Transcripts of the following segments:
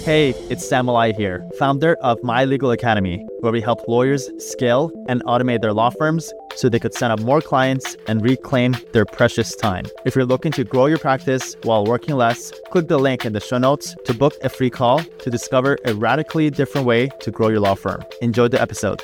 Hey, it's Sam Malai here, founder of My Legal Academy, where we help lawyers scale and automate their law firms so they could sign up more clients and reclaim their precious time. If you're looking to grow your practice while working less, click the link in the show notes to book a free call to discover a radically different way to grow your law firm. Enjoy the episode.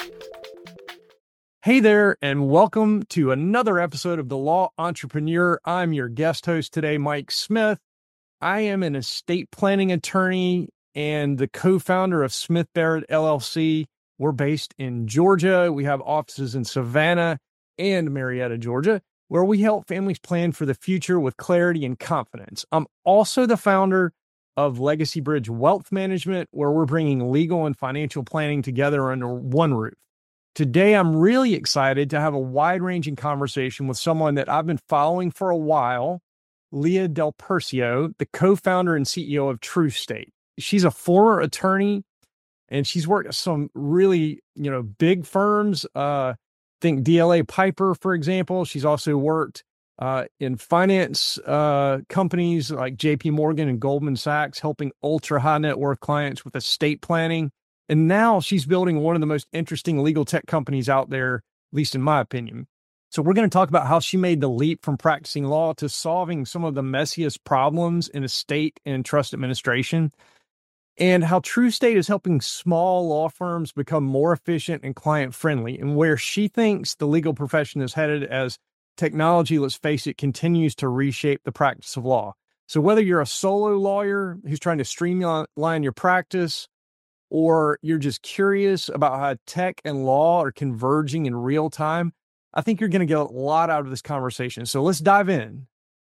Hey there, and welcome to another episode of The Law Entrepreneur. I'm your guest host today, Mike Smith. I am an estate planning attorney and the co-founder of Smith Barrett LLC. We're based in Georgia. We have offices in Savannah and Marietta, Georgia, where we help families plan for the future with clarity and confidence. I'm also the founder of Legacy Bridge Wealth Management, where we're bringing legal and financial planning together under one roof. Today, I'm really excited to have a wide-ranging conversation with someone that I've been following for a while, Leah Del Percio, the co-founder and CEO of TruState. She's a former attorney, and she's worked at some really, big firms. Think DLA Piper, for example. She's also worked in finance companies like JP Morgan and Goldman Sachs, helping ultra high net worth clients with estate planning. And now she's building one of the most interesting legal tech companies out there, at least in my opinion. So we're going to talk about how she made the leap from practicing law to solving some of the messiest problems in estate and trust administration, and how TruState is helping small law firms become more efficient and client-friendly, and where she thinks the legal profession is headed as technology, let's face it, continues to reshape the practice of law. So whether you're a solo lawyer who's trying to streamline your practice, or you're just curious about how tech and law are converging in real time, I think you're going to get a lot out of this conversation. So let's dive in.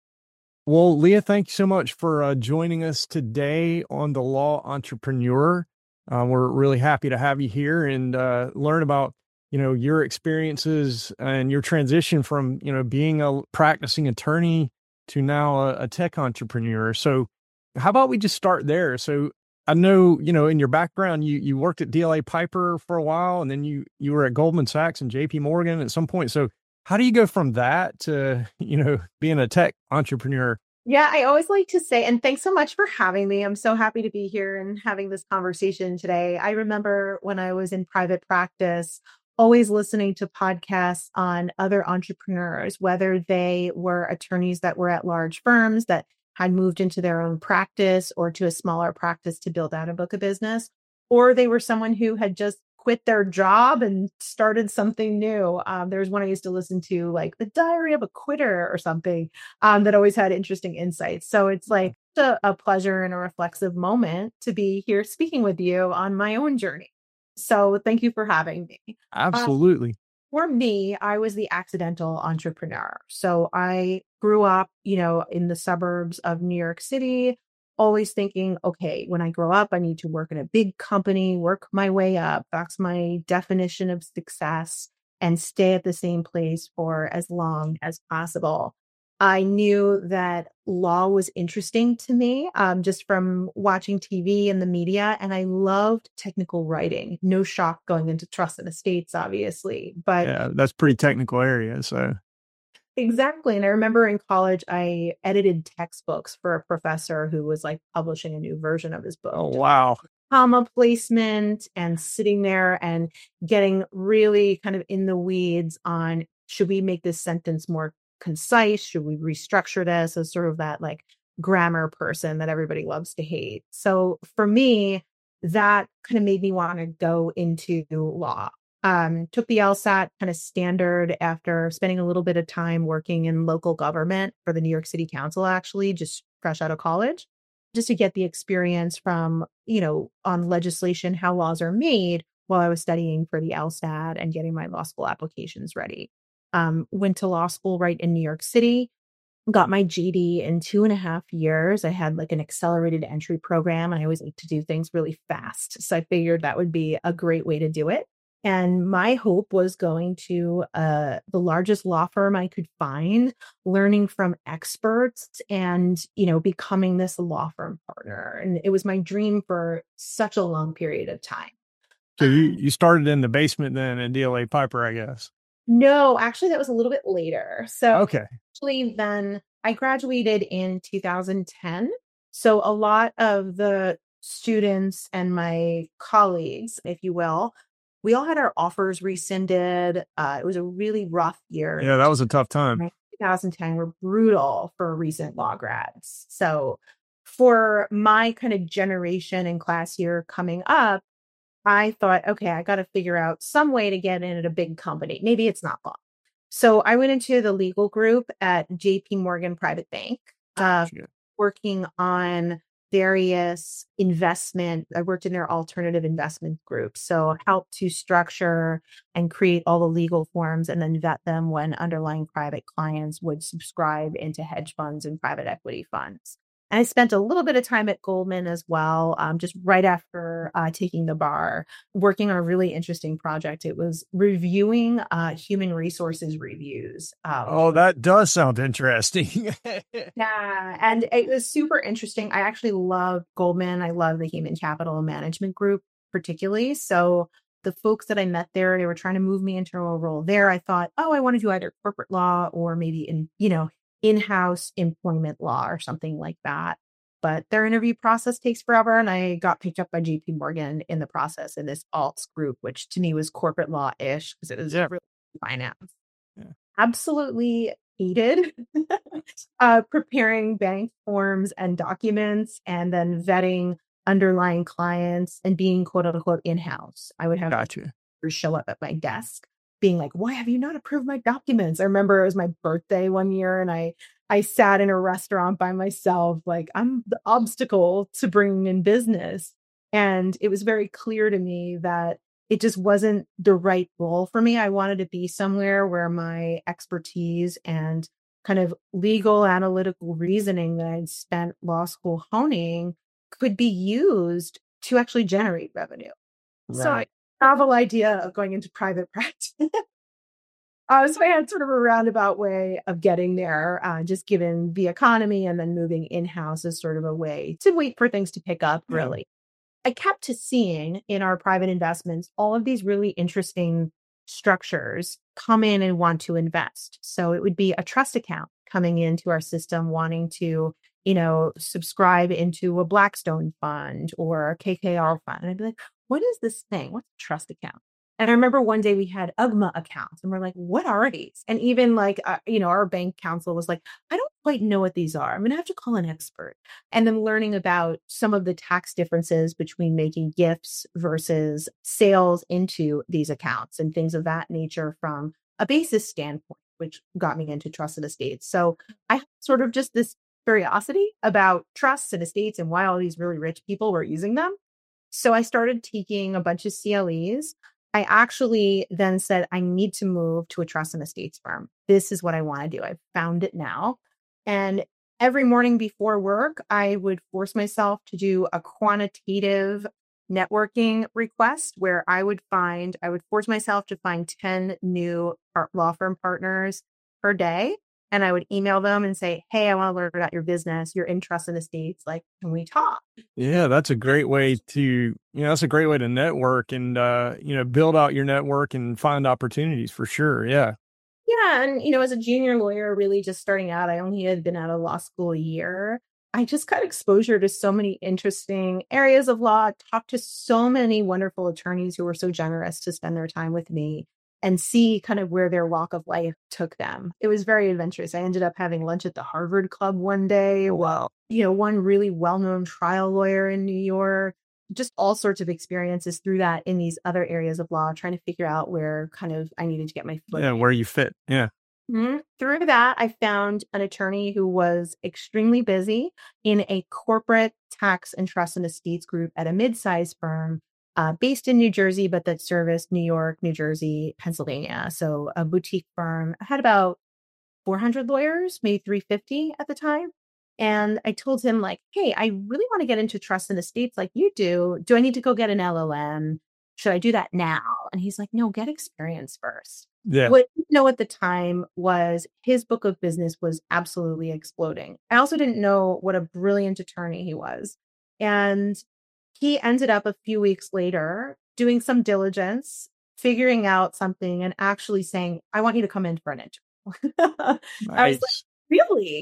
Well, Leah, thank you so much for joining us today on The Law Entrepreneur. We're really happy to have you here and learn about, your experiences and your transition from, being a practicing attorney to now a tech entrepreneur. So how about we just start there? So I know, in your background, you worked at DLA Piper for a while, and then you were at Goldman Sachs and JP Morgan at some point. So how do you go from that to, being a tech entrepreneur? Yeah, I always like to say, and thanks so much for having me. I'm so happy to be here and having this conversation today. I remember when I was in private practice, always listening to podcasts on other entrepreneurs, whether they were attorneys that were at large firms that had moved into their own practice or to a smaller practice to build out a book of business, or they were someone who had just quit their job and started something new. There was one I used to listen to, like The Diary of a Quitter or something, that always had interesting insights. So it's like a pleasure and a reflexive moment to be here speaking with you on my own journey. So thank you for having me. Absolutely. For me, I was the accidental entrepreneur. So I grew up, in the suburbs of New York City, always thinking, okay, when I grow up, I need to work in a big company, work my way up. That's my definition of success, and stay at the same place for as long as possible. I knew that law was interesting to me, just from watching TV and the media, and I loved technical writing. No shock going into trust and estates, obviously, but Yeah, that's pretty technical area. So exactly. And I remember in college, I edited textbooks for a professor who was like publishing a new version of his book. oh, wow. Comma placement, and sitting there and getting really kind of in the weeds on, should we make this sentence more concise? Should we restructure this? As sort of that like grammar person that everybody loves to hate. So for me, that kind of made me want to go into law. Took the LSAT kind of standard after spending a little bit of time working in local government for the New York City Council, actually, just fresh out of college, just to get the experience from, on legislation, how laws are made, while I was studying for the LSAT and getting my law school applications ready. Went to law school right in New York City, got my GD in 2.5 years. I had like an accelerated entry program, and I always like to do things really fast. So I figured that would be a great way to do it. And my hope was going to the largest law firm I could find, learning from experts, and, becoming this law firm partner. And it was my dream for such a long period of time. So you started in the basement then in DLA Piper, I guess. No, actually, that was a little bit later. So Okay. actually, then I graduated in 2010. So a lot of the students and my colleagues, if you will, we all had our offers rescinded. It was a really rough year. Yeah, that was a tough time. 2010 were brutal for recent law grads. So for my kind of generation and class year coming up, I thought, okay, I got to figure out some way to get in at a big company. Maybe it's not law. So I went into the legal group at JP Morgan Private Bank, working on various investment. I worked in their alternative investment group. So helped to structure and create all the legal forms and then vet them when underlying private clients would subscribe into hedge funds and private equity funds. And I spent a little bit of time at Goldman as well, just right after taking the bar, working on a really interesting project. It was reviewing human resources reviews. Oh, that does sound interesting. Yeah, and it was super interesting. I actually love Goldman. I love the Human Capital Management Group particularly. So the folks that I met there, they were trying to move me into a role there. I thought, oh, I want to do either corporate law or maybe in-house employment law or something like that. But their interview process takes forever. And I got picked up by JP Morgan in the process in this alts group, which to me was corporate law-ish because it was really finance. Yeah. Absolutely hated preparing bank forms and documents and then vetting underlying clients and being quote unquote in-house. I would have to show up at my desk being like, why have you not approved my documents? I remember it was my birthday one year and I sat in a restaurant by myself, like I'm the obstacle to bringing in business. And it was very clear to me that it just wasn't the right role for me. I wanted to be somewhere where my expertise and kind of legal analytical reasoning that I'd spent law school honing could be used to actually generate revenue. Right. So I novel idea of going into private practice. So I had sort of a roundabout way of getting there, just given the economy and then moving in-house as sort of a way to wait for things to pick up, really. I kept seeing in our private investments all of these really interesting structures come in and want to invest. So it would be a trust account coming into our system wanting to, subscribe into a Blackstone fund or a KKR fund. And I'd be like, what is this thing? What's a trust account? And I remember one day we had UGMA accounts and we're like, what are these? And even like, our bank counsel was like, I don't quite know what these are. I'm going to have to call an expert. And then learning about some of the tax differences between making gifts versus sales into these accounts and things of that nature from a basis standpoint, which got me into trusted estates. So I had sort of just this curiosity about trusts and estates and why all these really rich people were using them. So I started taking a bunch of CLEs. I actually then said, I need to move to a trust and estates firm. This is what I want to do. I've found it now. And every morning before work, I would force myself to do a quantitative networking request where I would force myself to find 10 new law firm partners per day. And I would email them and say, hey, I want to learn about your business. You're in trust and estates. Like, can we talk? Yeah, that's a great way to, network and, build out your network and find opportunities for sure. Yeah. Yeah. And, as a junior lawyer, really just starting out, I only had been out of law school a year. I just got exposure to so many interesting areas of law, talked to so many wonderful attorneys who were so generous to spend their time with me and see kind of where their walk of life took them. It was very adventurous. I ended up having lunch at the Harvard Club one day. Wow. One really well-known trial lawyer in New York, just all sorts of experiences through that in these other areas of law, trying to figure out where kind of I needed to get my foot. Yeah, where you fit. Yeah. Mm-hmm. Through that, I found an attorney who was extremely busy in a corporate tax and trust and estates group at a mid-sized firm based in New Jersey, but that serviced New York, New Jersey, Pennsylvania. So a boutique firm. I had about 400 lawyers, maybe 350 at the time. And I told him like, hey, I really want to get into trust and estates like you do. Do I need to go get an LLM? Should I do that now? And he's like, no, get experience first. Yeah. What I didn't know at the time was his book of business was absolutely exploding. I also didn't know what a brilliant attorney he was. And he ended up a few weeks later doing some diligence, figuring out something and actually saying, I want you to come in for an interview. Nice. I was like, really?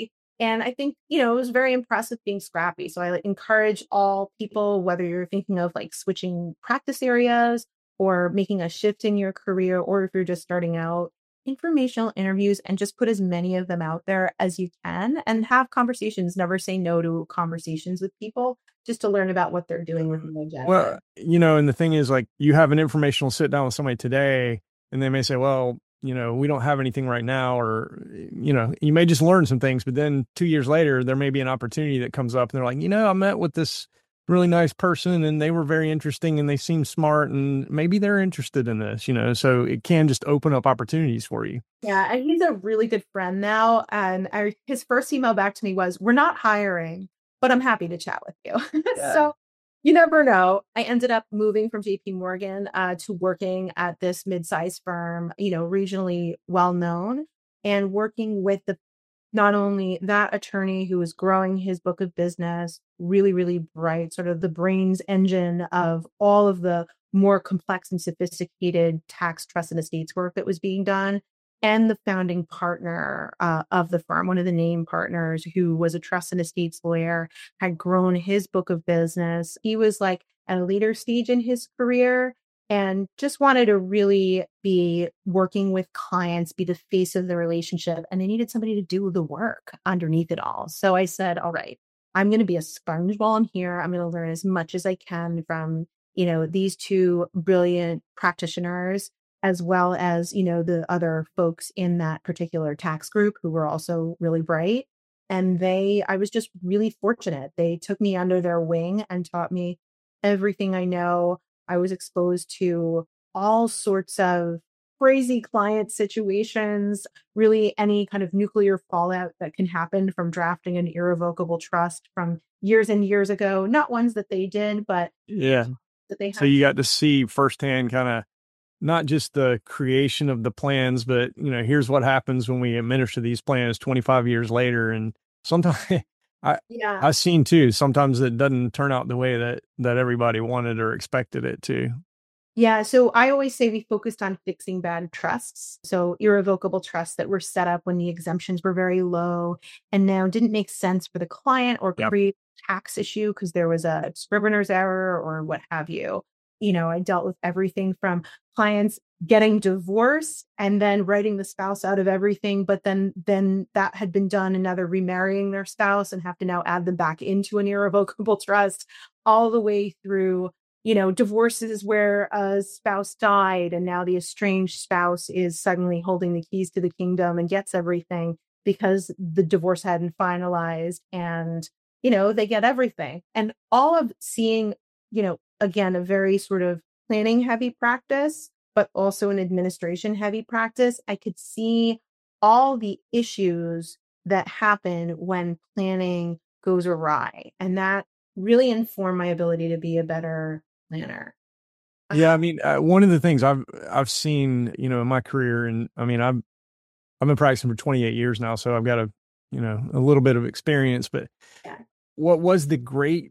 And I think, it was very impressive being scrappy. So I encourage all people, whether you're thinking of like switching practice areas or making a shift in your career, or if you're just starting out, informational interviews and just put as many of them out there as you can and have conversations. Never say no to conversations with people just to learn about what they're doing with the agenda. Well, and the thing is, like, you have an informational sit down with somebody today, and they may say, well, we don't have anything right now, or, you may just learn some things, but then 2 years later, there may be an opportunity that comes up and they're like, I met with this really nice person and they were very interesting and they seem smart and maybe they're interested in this, so it can just open up opportunities for you. Yeah. And he's a really good friend now. And his first email back to me was, we're not hiring, but I'm happy to chat with you. Yeah. So you never know. I ended up moving from JP Morgan to working at this mid-sized firm, regionally well known, and working with not only that attorney who was growing his book of business, really, really bright, sort of the brains engine of all of the more complex and sophisticated tax, trust, and estates work that was being done, and the founding partner of the firm, one of the name partners, who was a trust and estates lawyer, had grown his book of business. He was like at a later stage in his career and just wanted to really be working with clients, be the face of the relationship. And they needed somebody to do the work underneath it all. So I said, all right, I'm going to be a sponge while I'm here. I'm going to learn as much as I can from, these two brilliant practitioners, as well as, the other folks in that particular tax group who were also really bright. And I was just really fortunate. They took me under their wing and taught me everything I know. I was exposed to all sorts of crazy client situations, really any kind of nuclear fallout that can happen from drafting an irrevocable trust from years and years ago. Not ones that they did, but yeah, that they had. So you got to see firsthand kind of not just the creation of the plans, but, here's what happens when we administer these plans 25 years later. And sometimes I've seen too, sometimes it doesn't turn out the way that everybody wanted or expected it to. Yeah. So I always say we focused on fixing bad trusts. So irrevocable trusts that were set up when the exemptions were very low and now didn't make sense for the client or create a tax issue because there was a scrivener's error or what have you. I dealt with everything from clients getting divorced and then writing the spouse out of everything. But then that had been done and now they're remarrying their spouse and have to now add them back into an irrevocable trust, all the way through divorces where a spouse died and now the estranged spouse is suddenly holding the keys to the kingdom and gets everything because the divorce hadn't finalized and, they get everything. And all of seeing, again, a very sort of planning heavy practice, but also an administration heavy practice. I could see all the issues that happen when planning goes awry. And that really informed my ability to be a better planner. Yeah, I mean, one of the things I've seen, in my career, and I mean, I've been practicing for 28 years now, so I've got a little bit of experience. But what was the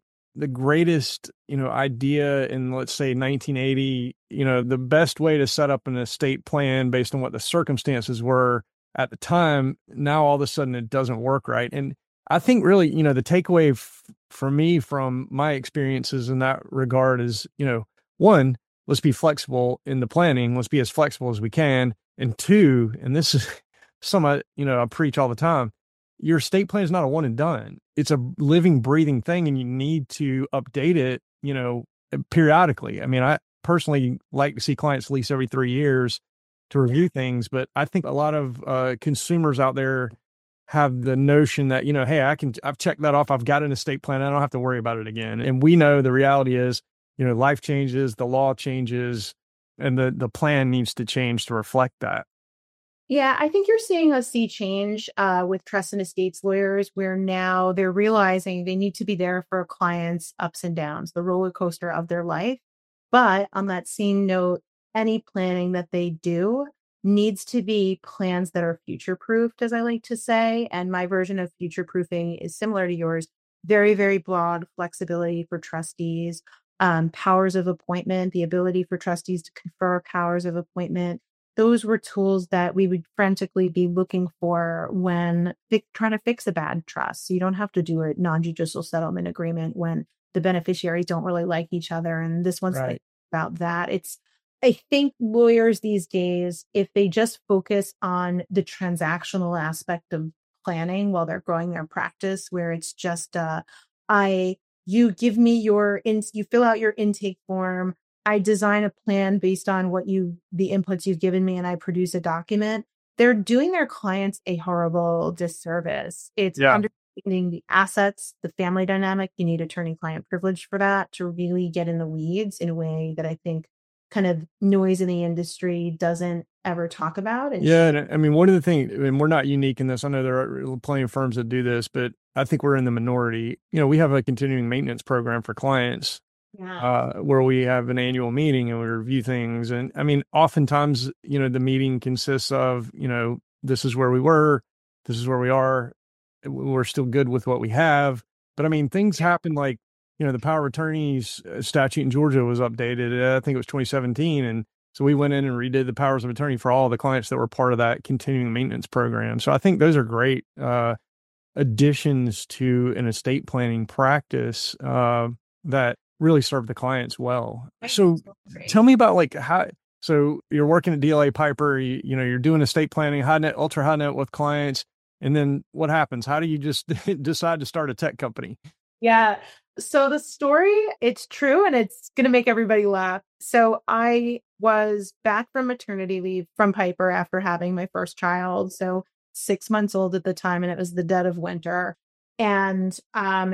greatest, idea in, let's say, 1980? The best way to set up an estate plan based on what the circumstances were at the time. Now all of a sudden it doesn't work right, and I think really, the takeaway for me from my experiences in that regard is, one, let's be flexible in the planning. Let's be as flexible as we can. And two, and this is something I preach all the time, your estate plan is not a one and done. It's a living, breathing thing, and you need to update it, periodically. I mean, I personally like to see clients at least every 3 years to review things, but I think a lot of consumers out there have the notion that, hey, I've checked that off. I've got an estate plan. I don't have to worry about it again. And we know the reality is, life changes, the law changes, and the plan needs to change to reflect that. Yeah, I think you're seeing a sea change with trust and estates lawyers, where now they're realizing they need to be there for clients' ups and downs, the roller coaster of their life. But on that same note, any planning that they do needs to be plans that are future proofed, as I like to say. And my version of future proofing is similar to yours. Very, very broad flexibility for trustees, powers of appointment, the ability for trustees to confer powers of appointment, those were tools that we would frantically be looking for when trying to fix a bad trust. So you don't have to do a non-judicial settlement agreement when the beneficiaries don't really like each other. And this one's Right. about that. I think lawyers these days, if they just focus on the transactional aspect of planning while they're growing their practice, where it's just, you give me you fill out your intake form. I design a plan based on the inputs you've given me, and I produce a document. They're doing their clients a horrible disservice. It's understanding the assets, the family dynamic. You need attorney-client privilege for that to really get in the weeds in a way that I think kind of noise in the industry doesn't ever talk about. And I mean, one of the things, and we're not unique in this. I know there are plenty of firms that do this, but I think we're in the minority. We have a continuing maintenance program for clients where we have an annual meeting and we review things. And I mean, oftentimes, the meeting consists of, this is where we were, this is where we are. We're still good with what we have. But I mean, things happen like, the power of attorneys statute in Georgia was updated. I think it was 2017. And so we went in and redid the powers of attorney for all the clients that were part of that continuing maintenance program. So I think those are great additions to an estate planning practice that really serve the clients well. So tell me about so you're working at DLA Piper, you're doing estate planning, high net, ultra high net worth clients. And then what happens? How do you just decide to start a tech company? Yeah. So the story, it's true, and it's going to make everybody laugh. So I was back from maternity leave from Piper after having my first child. So 6 months old at the time, and it was the dead of winter. And I'm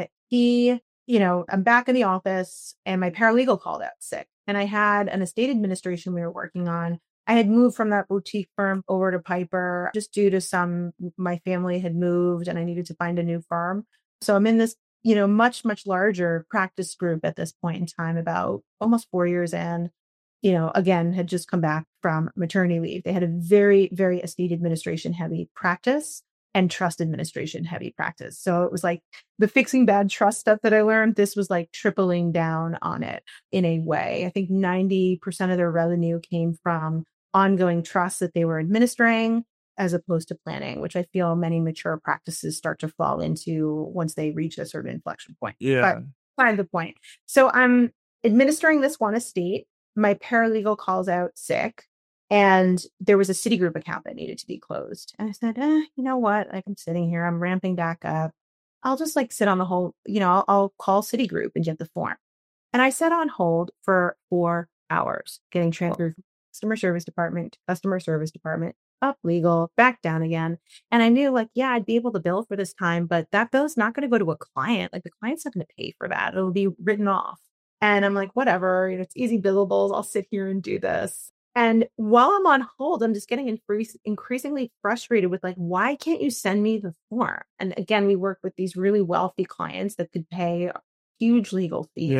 back in the office, and my paralegal called out sick. And I had an estate administration we were working on. I had moved from that boutique firm over to Piper just due to my family had moved and I needed to find a new firm. So I'm in this much, much larger practice group at this point in time, about almost 4 years in, again, had just come back from maternity leave. They had a very, very estate administration heavy practice and trust administration heavy practice. So it was like the fixing bad trust stuff that I learned, this was like tripling down on it in a way. I think 90% of their revenue came from ongoing trusts that they were administering, as opposed to planning, which I feel many mature practices start to fall into once they reach a certain inflection point. Yeah. But find the point. So I'm administering this one estate. My paralegal calls out sick, and there was a Citigroup account that needed to be closed. And I said, you know what? Like, I'm sitting here, I'm ramping back up. I'll just sit on the hold. I'll call Citigroup and get the form. And I sat on hold for 4 hours, getting transferred from customer service department to customer service department, up legal, back down again. And I knew I'd be able to bill for this time, but that bill is not going to go to a client. The client's not going to pay for that. It'll be written off. And I'm like, whatever, it's easy billables. I'll sit here and do this. And while I'm on hold, I'm just getting increasingly frustrated with why can't you send me the form? And again, we work with these really wealthy clients that could pay huge legal fees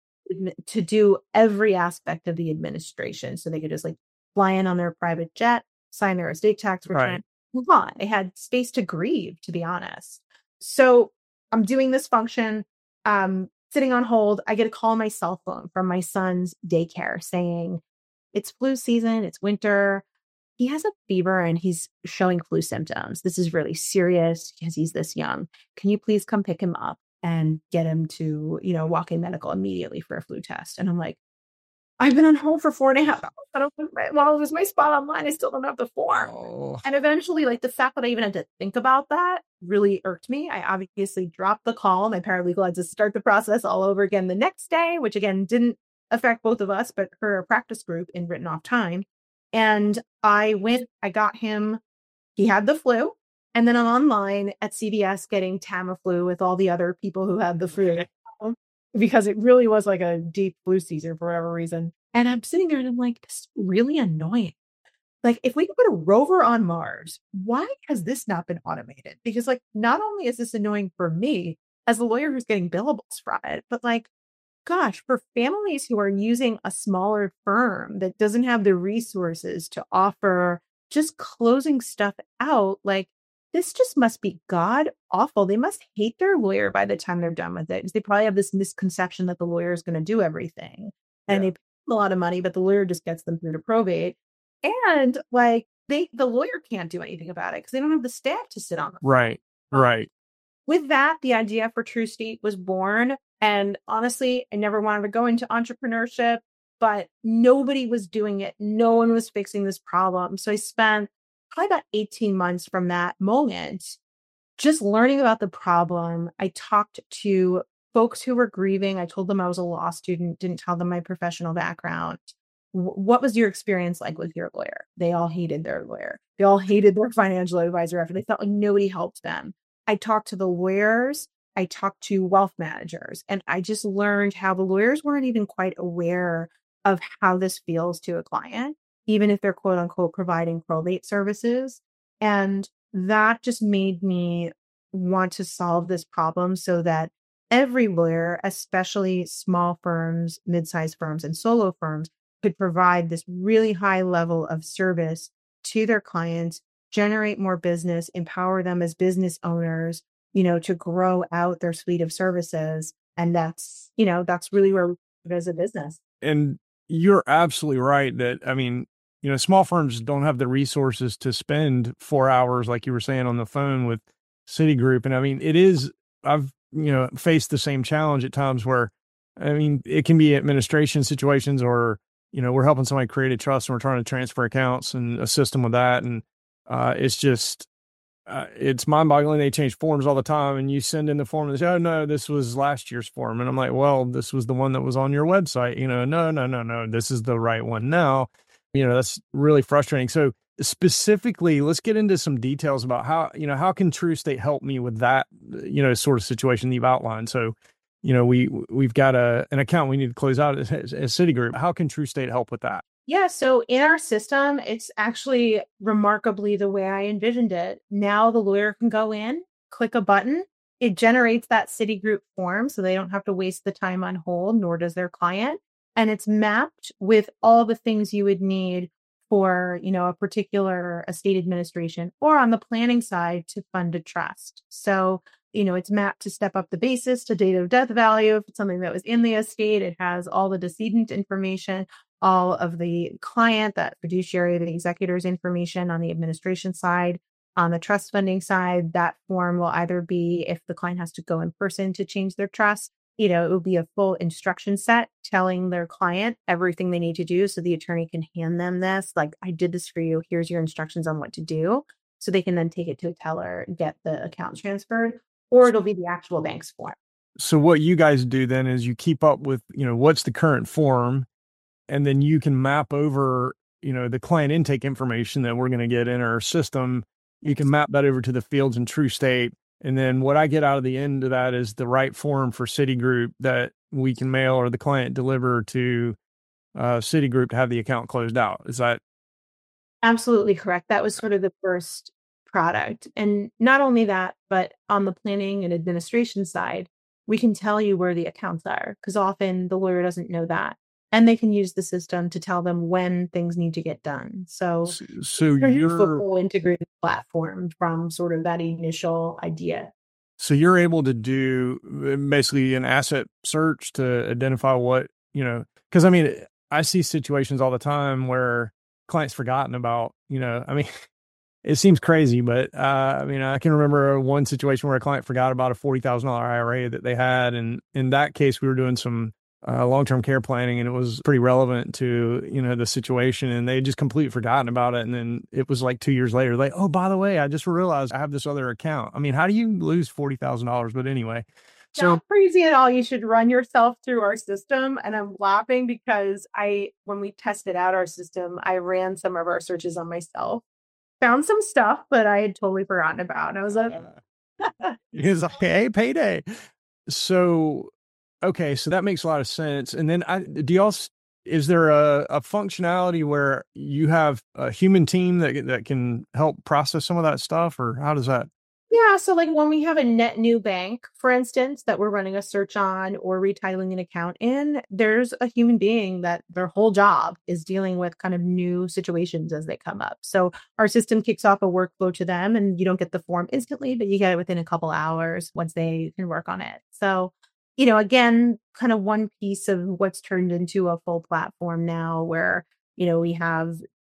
to do every aspect of the administration. So they could just fly in on their private jet, sign their estate tax return, move on. They had space to grieve, to be honest. So I'm doing this function, sitting on hold. I get a call on my cell phone from my son's daycare saying, it's flu season, it's winter. He has a fever and he's showing flu symptoms. This is really serious because he's this young. Can you please come pick him up and get him to, walk-in medical immediately for a flu test? And I'm like, I've been on hold for 4.5 hours. I don't want to lose my spot online. I still don't have the form. Oh. And eventually, the fact that I even had to think about that really irked me. I obviously dropped the call. My paralegal had to start the process all over again the next day, which again didn't affect both of us, but her practice group in written off time. And I got him, he had the flu. And then I'm online at CVS getting Tamiflu with all the other people who had the flu. Because it really was a deep flu season for whatever reason. And I'm sitting there and I'm like, this is really annoying. If we could put a rover on Mars, why has this not been automated? Because not only is this annoying for me as the lawyer who's getting billables from it, but gosh, for families who are using a smaller firm that doesn't have the resources to offer just closing stuff out, this just must be god awful. They must hate their lawyer by the time they're done with it, because they probably have this misconception that the lawyer is going to do everything. And they pay a lot of money, but the lawyer just gets them through to probate. And like the lawyer can't do anything about it because they don't have the staff to sit on them. Right. Right. With that, the idea for TrueState was born. And honestly, I never wanted to go into entrepreneurship, but nobody was doing it. No one was fixing this problem. So I spent probably about 18 months from that moment just learning about the problem. I talked to folks who were grieving. I told them I was a law student, didn't tell them my professional background. What was your experience like with your lawyer? They all hated their lawyer. They all hated their financial advisor after they felt like nobody helped them. I talked to the lawyers. I talked to wealth managers, and I just learned how the lawyers weren't even quite aware of how this feels to a client, even if they're quote unquote providing probate services. And that just made me want to solve this problem so that every lawyer, especially small firms, mid-sized firms, and solo firms, could provide this really high level of service to their clients, generate more business, empower them as business owners, to grow out their suite of services. And that's really where we live as a business. And you're absolutely right that, I mean, small firms don't have the resources to spend 4 hours, like you were saying, on the phone with Citigroup. And I mean, I've, faced the same challenge at times where, I mean, it can be administration situations or, we're helping somebody create a trust and we're trying to transfer accounts and assist them with that. And it's just, it's mind boggling. They change forms all the time and you send in the form and they say, oh no, this was last year's form. And I'm like, well, this was the one that was on your website. No, this is the right one now. That's really frustrating. So specifically, let's get into some details about how can TrueState help me with that, sort of situation that you've outlined. So, we've got an account we need to close out as Citigroup. How can TrueState help with that? Yeah, so in our system, it's actually remarkably the way I envisioned it. Now the lawyer can go in, click a button. It generates that Citigroup form so they don't have to waste the time on hold, nor does their client. And it's mapped with all the things you would need for, a particular estate administration or on the planning side to fund a trust. So, it's mapped to step up the basis to date of death value. If it's something that was in the estate, it has all the decedent information, all of the client, that fiduciary, the executor's information on the administration side. On the trust funding side, that form will either be, if the client has to go in person to change their trust, it will be a full instruction set telling their client everything they need to do. So the attorney can hand them this, like, I did this for you. Here's your instructions on what to do. So they can then take it to a teller, get the account transferred, or it'll be the actual bank's form. So what you guys do then is you keep up with, what's the current form, and then you can map over, the client intake information that we're going to get in our system. You can map that over to the fields in TrueState. And then what I get out of the end of that is the right form for Citigroup that we can mail or the client deliver to Citigroup to have the account closed out. Is that? Absolutely correct. That was sort of the first product. And not only that, but on the planning and administration side, we can tell you where the accounts are because often the lawyer doesn't know that. And they can use the system to tell them when things need to get done. So you're a full integrated platform from sort of that initial idea. So you're able to do basically an asset search to identify what, because I mean, I see situations all the time where clients forgotten about, it seems crazy, but I can remember one situation where a client forgot about a $40,000 IRA that they had. And in that case, we were doing some long-term care planning and it was pretty relevant to, the situation, and they just completely forgotten about it. And then it was like 2 years later, like, oh, by the way, I just realized I have this other account. I mean, how do you lose $40,000? But anyway, so not crazy at all. You should run yourself through our system. And I'm laughing because when we tested out our system, I ran some of our searches on myself, found some stuff that I had totally forgotten about. And I was like, it's like, hey, payday. So, okay, so that makes a lot of sense. And then is there a functionality where you have a human team that can help process some of that stuff, or how does that? Yeah. So like when we have a net new bank, for instance, that we're running a search on or retitling an account in, there's a human being that their whole job is dealing with kind of new situations as they come up. So our system kicks off a workflow to them and you don't get the form instantly, but you get it within a couple hours once they can work on it. So, again, kind of one piece of what's turned into a full platform now where, we have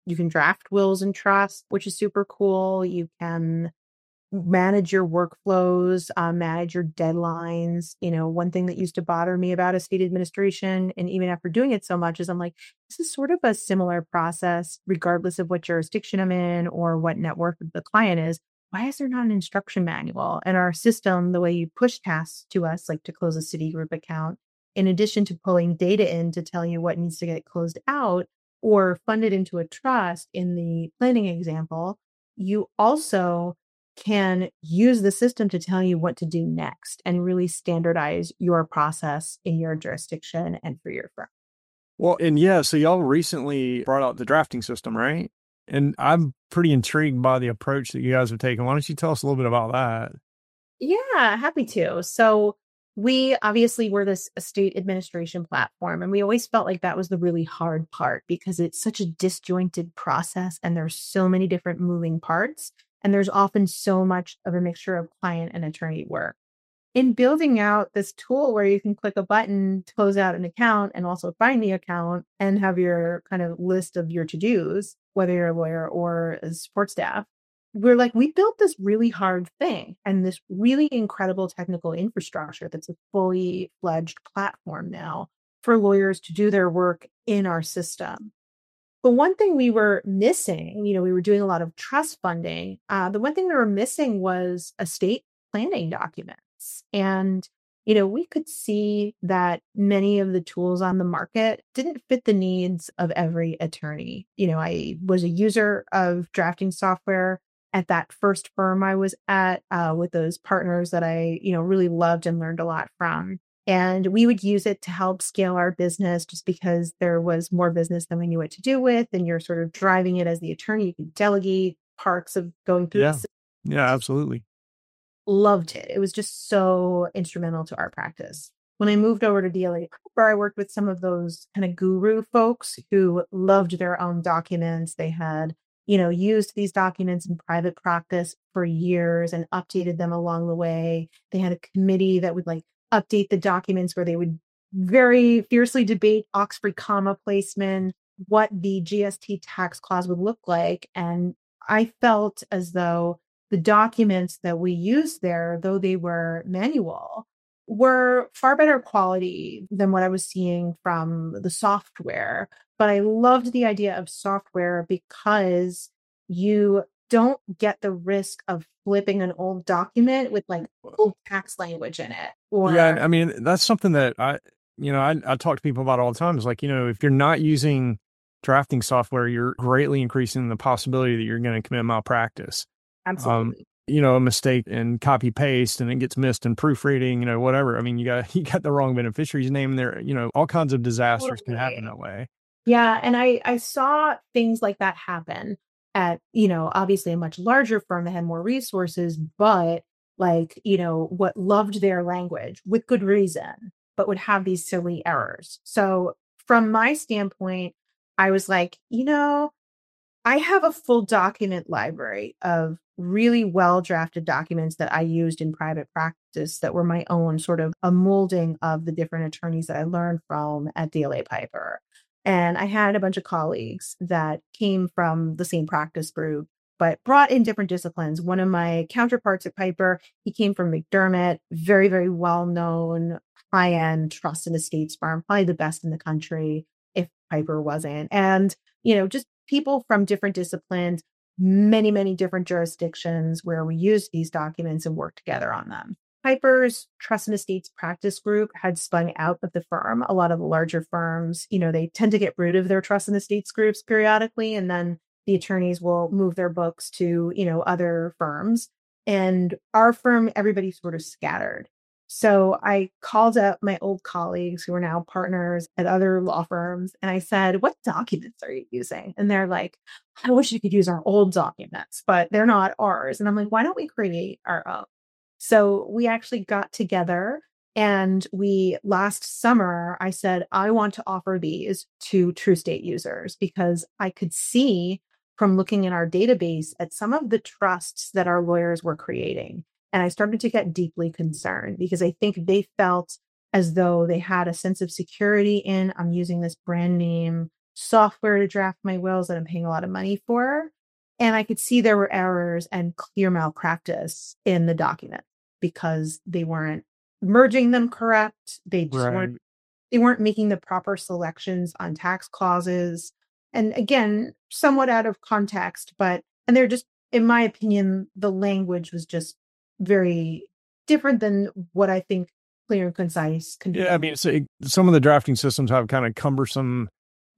You can draft wills and trusts, which is super cool. You can manage your workflows, manage your deadlines. One thing that used to bother me about estate administration, and even after doing it so much, is I'm like, this is sort of a similar process, regardless of what jurisdiction I'm in or what network the client is. Why is there not an instruction manual? And our system, the way you push tasks to us, like to close a Citigroup account, in addition to pulling data in to tell you what needs to get closed out or funded into a trust in the planning example, you also can use the system to tell you what to do next and really standardize your process in your jurisdiction and for your firm. Well, and yeah, so y'all recently brought out the drafting system, right? And I'm pretty intrigued by the approach that you guys have taken. Why don't you tell us a little bit about that? Yeah, happy to. So we obviously were this estate administration platform, and we always felt like that was the really hard part because it's such a disjointed process and there's so many different moving parts. And there's often so much of a mixture of client and attorney work. In building out this tool where you can click a button to close out an account and also find the account and have your kind of list of your to-dos, whether you're a lawyer or a support staff, we're like, we built this really hard thing and this really incredible technical infrastructure that's a fully fledged platform now for lawyers to do their work in our system. But one thing we were missing, we were doing a lot of trust funding. The one thing we were missing was estate planning documents. And, we could see that many of the tools on the market didn't fit the needs of every attorney. I was a user of drafting software at that first firm I was at with those partners that I, really loved and learned a lot from. And we would use it to help scale our business just because there was more business than we knew what to do with. And you're sort of driving it as the attorney. You can delegate parts of going through. Yeah. Yeah, absolutely. Loved it. It was just so instrumental to our practice. When I moved over to DLA Piper, I worked with some of those kind of guru folks who loved their own documents. They had, used these documents in private practice for years and updated them along the way. They had a committee that would update the documents where they would very fiercely debate Oxford comma placement, what the GST tax clause would look like. And I felt as though the documents that we used there, though they were manual, were far better quality than what I was seeing from the software. But I loved the idea of software because you don't get the risk of flipping an old document with old tax language in it. Yeah, I mean, that's something that I talk to people about all the time. It's like, if you're not using drafting software, you're greatly increasing the possibility that you're going to commit malpractice. Absolutely. A mistake in copy paste and it gets missed in proofreading, whatever. I mean, you got the wrong beneficiary's name there, all kinds of disasters can happen that way. Yeah. And I saw things like that happen at, obviously a much larger firm that had more resources, but what loved their language with good reason, but would have these silly errors. So from my standpoint, I was like, I have a full document library of really well drafted documents that I used in private practice that were my own sort of a molding of the different attorneys that I learned from at DLA Piper. And I had a bunch of colleagues that came from the same practice group, but brought in different disciplines. One of my counterparts at Piper, he came from McDermott, very, very well-known, high-end trust and estates firm, probably the best in the country if Piper wasn't. And, just people from different disciplines, many, many different jurisdictions where we used these documents and worked together on them. Piper's Trust and Estates practice group had spun out of the firm. A lot of the larger firms, they tend to get rid of their trust and estates groups periodically, and then the attorneys will move their books to, other firms. And our firm, everybody sort of scattered. So I called up my old colleagues who are now partners at other law firms. And I said, what documents are you using? And they're like, I wish you could use our old documents, but they're not ours. And I'm like, why don't we create our own? So we actually got together and last summer, I said, I want to offer these to TrueState users because I could see from looking in our database at some of the trusts that our lawyers were creating. And I started to get deeply concerned because I think they felt as though they had a sense of security in, I'm using this brand name software to draft my wills that I'm paying a lot of money for. And I could see there were errors and clear malpractice in the document because they weren't merging them correct. They just weren't making the proper selections on tax clauses. And again, somewhat out of context, and they're just, in my opinion, the language was just very different than what I think clear and concise can be. Yeah, I mean, some of the drafting systems have kind of cumbersome,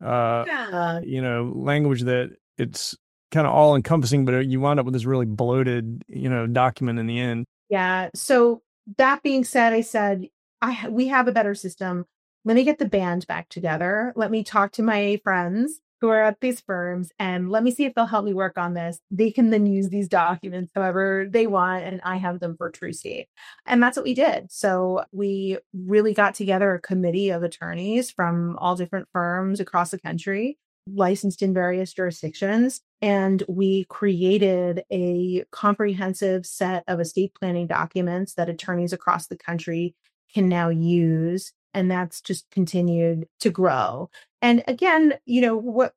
language that it's kind of all encompassing, but you wind up with this really bloated, document in the end. Yeah. So that being said, I said, we have a better system. Let me get the band back together. Let me talk to my friends who are at these firms and let me see if they'll help me work on this. They can then use these documents however they want, and I have them for TrueState. And that's what we did. So we really got together a committee of attorneys from all different firms across the country, licensed in various jurisdictions. And we created a comprehensive set of estate planning documents that attorneys across the country can now use. And that's just continued to grow. And again, what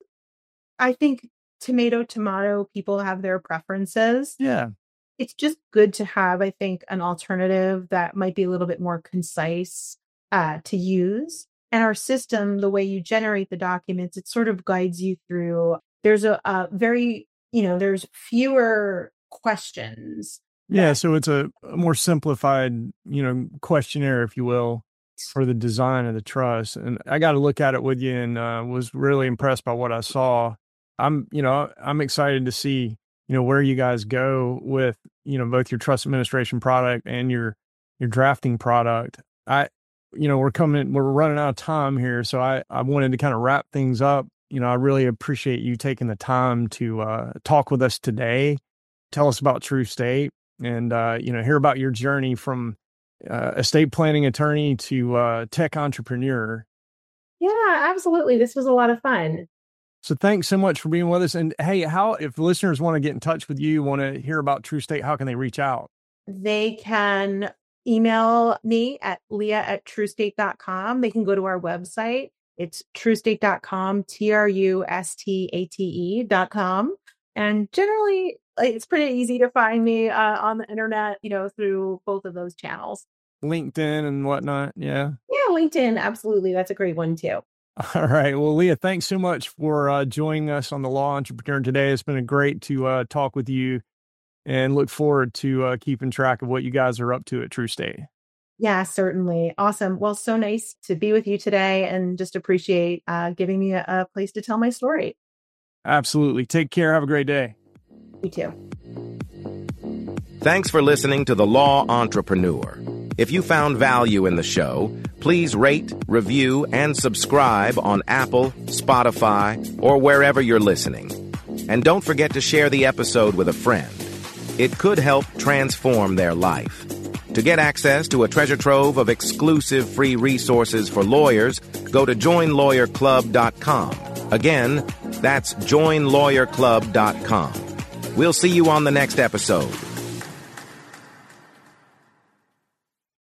I think tomato, people have their preferences. Yeah. It's just good to have, I think, an alternative that might be a little bit more concise to use. And our system, the way you generate the documents, it sort of guides you through. There's a very, there's fewer questions. Yeah. So it's a more simplified, questionnaire, if you will, for the design of the trust. And I got to look at it with you and was really impressed by what I saw. I'm excited to see, where you guys go with, both your trust administration product and your drafting product. We're running out of time here. So I wanted to kind of wrap things up. I really appreciate you taking the time to talk with us today, tell us about TrueState and, hear about your journey from estate planning attorney to tech entrepreneur. Yeah, absolutely. This was a lot of fun. So thanks so much for being with us. And hey, if listeners want to get in touch with you, want to hear about TrueState, how can they reach out? They can email me at leah@truestate.com. They can go to our website. It's truestate.com, TRUSTATE.com. And generally, it's pretty easy to find me on the internet, through both of those channels. LinkedIn and whatnot. Yeah. Yeah, LinkedIn. Absolutely. That's a great one too. All right. Well, Leah, thanks so much for joining us on The Law Entrepreneur today. It's been great to talk with you and look forward to keeping track of what you guys are up to at TrueState. Yeah, certainly. Awesome. Well, so nice to be with you today and just appreciate giving me a place to tell my story. Absolutely. Take care. Have a great day. You too. Thanks for listening to The Law Entrepreneur. If you found value in the show, please rate, review, and subscribe on Apple, Spotify, or wherever you're listening. And don't forget to share the episode with a friend. It could help transform their life. To get access to a treasure trove of exclusive free resources for lawyers, go to joinlawyerclub.com. Again, that's joinlawyerclub.com. We'll see you on the next episode.